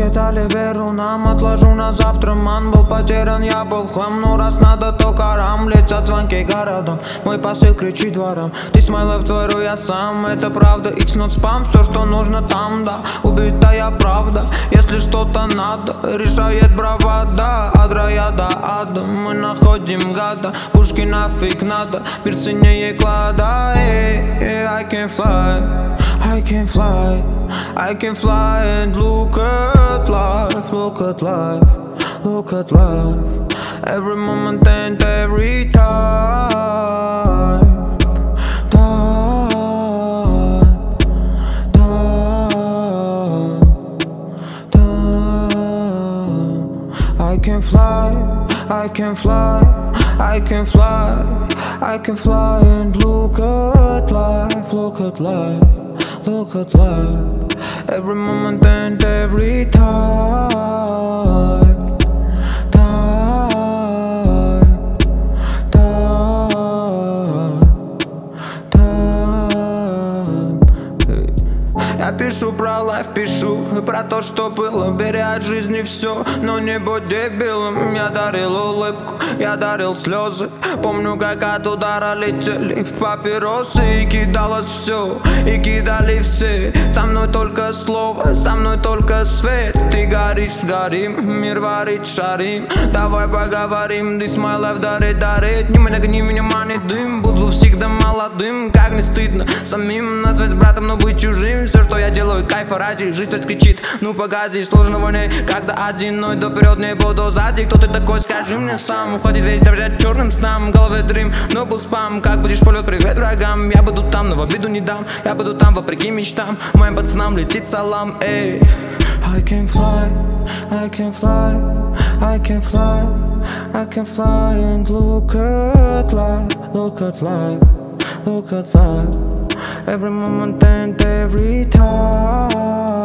дали веру нам, отложу на завтра. Ман был потерян, я был в хлам. Ну раз надо, то карам. Летят звонки городом, мой посыл кричит двором. Ты смайлов творю я сам, это правда, it's not spam. Все, что нужно там, да, убитая правда. Если что-то надо, решает бравада. От рая до ада мы находим гада. Пушки нафиг надо, мир ценнее клада. I can fly, I can fly, I can fly and look at life, look at life, look at life. Every moment and every time, time, time, time. I can fly, I can fly, I can fly, I can fly and look at life, look at life, look at life. Every moment and every time, time, time, time. Я пишу про лайф, пишу про то, что было. Беря от жизни все, но не будь дебилом. Я дарил улыбку, я дарил слезы. Помню, как от удара летели папиросы. И кидалось все, и кидали все. Со мной только слово, со мной только свет. Ты горишь, горим, мир варит, шарим. Давай поговорим, this my life, дарит. Не нагони меня, манит дым. Буду всегда молодым, как не стыдно самим назвать братом, но быть чужим. Все, что я делаю, кайфа ради. Жизнь ведь кричит, ну погоди, сложно войны. Когда одиной, до вперед не буду сзади. Кто ты такой, скажи мне сам. Уходит верить, доверять черным снам. В голове дрим, но был спам. Как будешь полет, привет врагам. Я буду там, но в обиду не дам. Я буду там, вопреки мечтам. Моим пацанам летит салам, эй. I can fly, I can fly, I can fly, I can fly and look at life, look at life, look at life. Every moment and every time.